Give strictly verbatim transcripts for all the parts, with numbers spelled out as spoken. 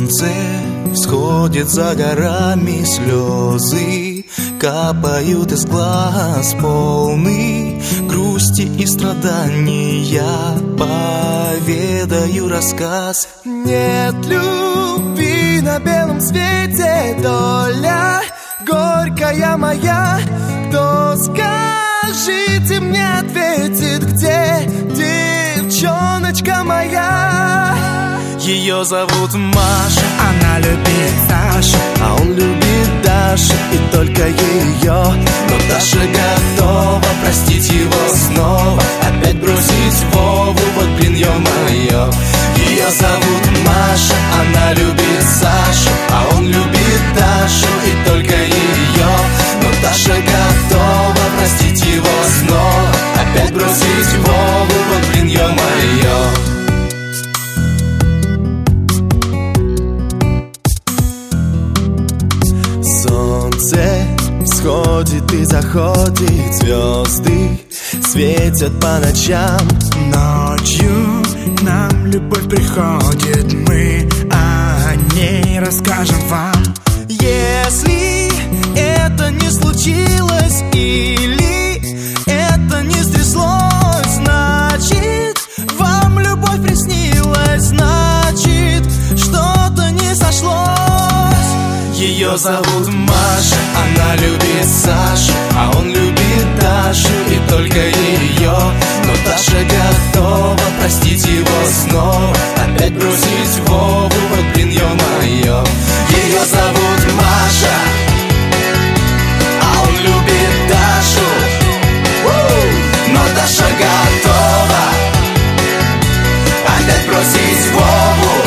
Солнце всходит за горами, слезы капают из глаз, полны грусти и страданий. Я поведаю рассказ. Нет любви на белом свете, доля горькая моя. Кто, скажите мне, ответит, где девчоночка моя? Ее зовут Маша, она любит Сашу, а он любит Дашу, и только ее. Но Даша готова простить его снова, опять бросить Вову, вот блин, ё-моё. Ее зовут Маша, она любит Сашу, а он любит Дашу, и только ее. Но Даша готова простить его снова, опять бросить Вову, вот блин, ё-моё. Солнце всходит и заходит, звезды светят по ночам. Ночью к нам любовь приходит, мы о ней расскажем вам. Если это не случилось или это не стряслось, значит, вам любовь приснилась, значит, что-то не сошлось. Ее зовут Маша, она любит Сашу, а он любит Дашу, и только ее. Но Даша готова простить его снова, опять бросить Вову, вот блин, ё-моё. Ее зовут Маша, а он любит Дашу, но Даша готова опять бросить Вову.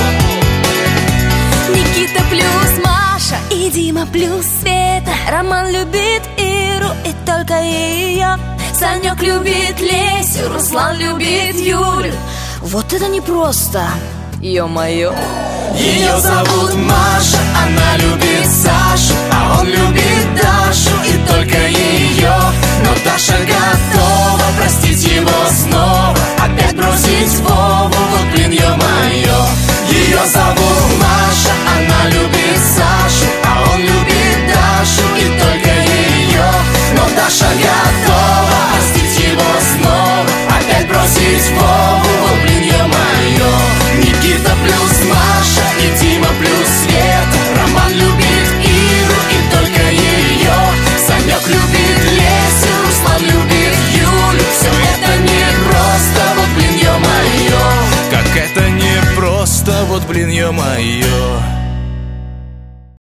Никита плюс Маша и Дима плюс Света. Роман любит Иру и только ее. Санек любит Лесю, Руслан любит Юлю. Вот это непросто, ё-моё. Ее зовут Маша, она любит Сашу, а он любит Дашу, и только ее. Но Даша готова простить его снова, опять бросить Вову, вот блин, ё-моё. Ее зовут Маша, она любит Сашу, а он любит Дашу, и только ее. Но Даша готова простить его снова, опять бросить Вову, вот блин, ё-моё. Никита плюс Маша и Дима плюс Света. Роман любит Иру и только ее. Санек любит Лесю, Руслан любит Юлю. Все это не просто, вот блин, ё-моё. Как это не просто, вот блин, ё-моё.